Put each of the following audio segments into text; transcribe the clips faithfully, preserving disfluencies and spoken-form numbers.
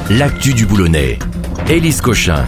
l'actu du Boulonnais. Élise Cochin.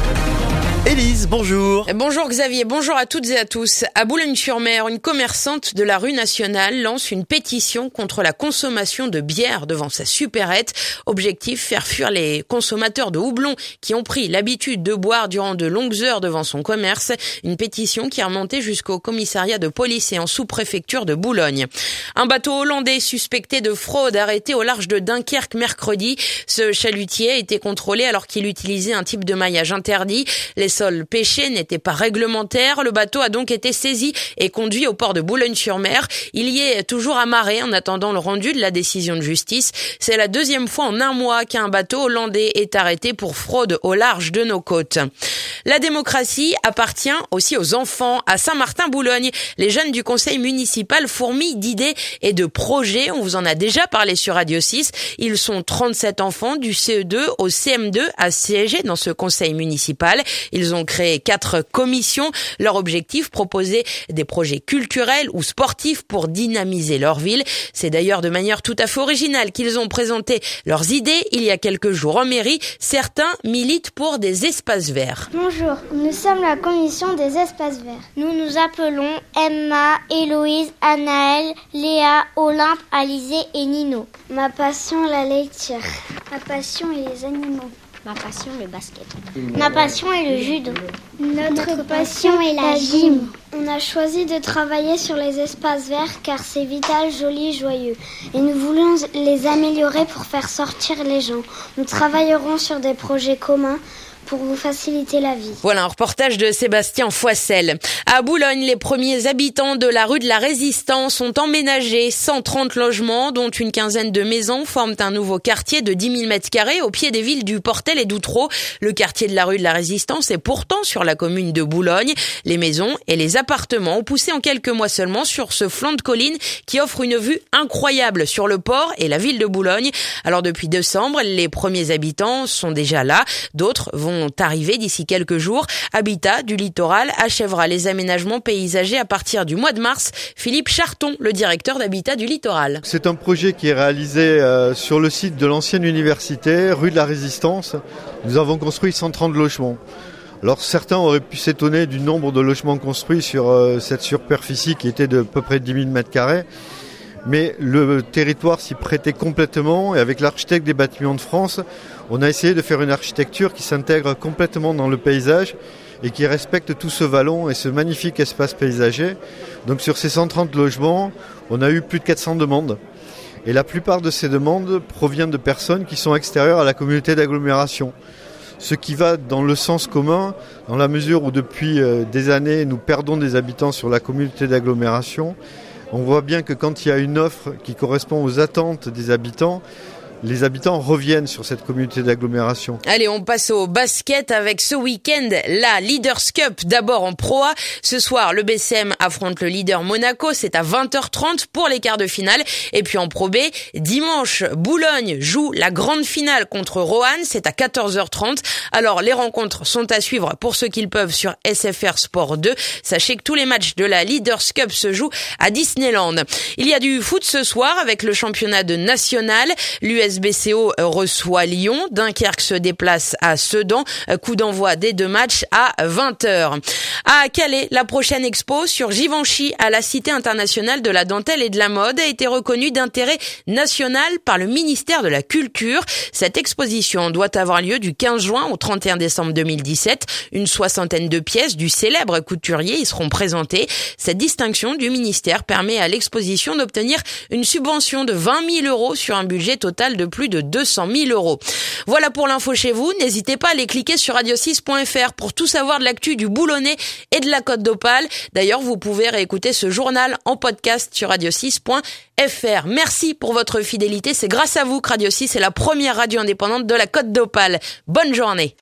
Élise, bonjour. Bonjour Xavier, bonjour à toutes et à tous. À Boulogne-sur-Mer, une commerçante de la rue Nationale lance une pétition contre la consommation de bière devant sa supérette. Objectif, faire fuir les consommateurs de houblon qui ont pris l'habitude de boire durant de longues heures devant son commerce. Une pétition qui est remontée jusqu'au commissariat de police et en sous-préfecture de Boulogne. Un bateau hollandais suspecté de fraude arrêté au large de Dunkerque mercredi. Ce chalutier a été contrôlé alors qu'il utilisait un type de maillage interdit. Les sols pêchés n'étaient pas réglementaires. Le bateau a donc été saisi et conduit au port de Boulogne-sur-Mer. Il y est toujours amarré en attendant le rendu de la décision de justice. C'est la deuxième fois en un mois qu'un bateau hollandais est arrêté pour fraude au large de nos côtes. La démocratie appartient aussi aux enfants. À Saint-Martin-Boulogne, les jeunes du conseil municipal fourmillent d'idées et de projets. On vous en a déjà parlé sur Radio six. Ils sont trente-sept enfants du C E deux au C M deux à siéger dans ce conseil municipal. Ils ont créé quatre commissions. Leur objectif, proposer des projets culturels ou sportifs pour dynamiser leur ville. C'est d'ailleurs de manière tout à fait originale qu'ils ont présenté leurs idées il y a quelques jours en mairie. Certains militent pour des espaces verts. Bonjour, nous sommes la commission des espaces verts. Nous nous appelons Emma, Héloïse, Anaëlle, Léa, Olympe, Alizé et Nino. Ma passion, la lecture. Ma passion est les animaux. Ma passion, le basket. Ma passion est le judo. Notre passion est la gym. On a choisi de travailler sur les espaces verts car c'est vital, joli, joyeux. Et nous voulons les améliorer pour faire sortir les gens. Nous travaillerons sur des projets communs pour vous faciliter la vie. Voilà un reportage de Sébastien Foissel. À Boulogne, les premiers habitants de la rue de la Résistance ont emménagé. cent trente logements, dont une quinzaine de maisons, forment un nouveau quartier de dix mille mètres carrés au pied des villes du Portel et d'Outreau. Le quartier de la rue de la Résistance est pourtant sur la commune de Boulogne. Les maisons et les appartements ont poussé en quelques mois seulement sur ce flanc de colline qui offre une vue incroyable sur le port et la ville de Boulogne. Alors depuis décembre, les premiers habitants sont déjà là. D'autres vont arriver d'ici quelques jours. Habitat du Littoral achèvera les aménagements paysagers à partir du mois de mars. Philippe Charton, le directeur d'Habitat du Littoral. C'est un projet qui est réalisé euh, sur le site de l'ancienne université, rue de la Résistance. Nous avons construit cent trente logements. Alors certains auraient pu s'étonner du nombre de logements construits sur euh, cette superficie qui était de à peu près dix mille mètres carrés. Mais le territoire s'y prêtait complètement et avec l'architecte des bâtiments de France, on a essayé de faire une architecture qui s'intègre complètement dans le paysage et qui respecte tout ce vallon et ce magnifique espace paysager. Donc sur ces cent trente logements, on a eu plus de quatre cents demandes. Et la plupart de ces demandes proviennent de personnes qui sont extérieures à la communauté d'agglomération. Ce qui va dans le sens commun, dans la mesure où depuis des années, nous perdons des habitants sur la communauté d'agglomération. On voit bien que quand il y a une offre qui correspond aux attentes des habitants, les habitants reviennent sur cette communauté d'agglomération. Allez, on passe au basket avec ce week-end la Leaders Cup. D'abord en Pro A. Ce soir, le B C M affronte le leader Monaco. C'est à vingt heures trente pour les quarts de finale. Et puis en Pro B, dimanche, Boulogne joue la grande finale contre Roanne. C'est à quatorze heures trente. Alors, les rencontres sont à suivre pour ceux qui le peuvent sur S F R Sport deux. Sachez que tous les matchs de la Leaders Cup se jouent à Disneyland. Il y a du foot ce soir avec le championnat de national. L'U S B C O reçoit Lyon. Dunkerque se déplace à Sedan. Coup d'envoi des deux matchs à vingt heures. À Calais, la prochaine expo sur Givenchy à la Cité internationale de la dentelle et de la mode a été reconnue d'intérêt national par le ministère de la Culture. Cette exposition doit avoir lieu du quinze juin au trente et un décembre deux mille dix-sept. Une soixantaine de pièces du célèbre couturier y seront présentées. Cette distinction du ministère permet à l'exposition d'obtenir une subvention de vingt mille euros sur un budget total de plus de deux cent mille euros. Voilà pour l'info chez vous. N'hésitez pas à aller cliquer sur radio six point f r pour tout savoir de l'actu du Boulonnais et de la Côte d'Opale. D'ailleurs, vous pouvez réécouter ce journal en podcast sur radio six point f r. Merci pour votre fidélité. C'est grâce à vous que Radio six est la première radio indépendante de la Côte d'Opale. Bonne journée.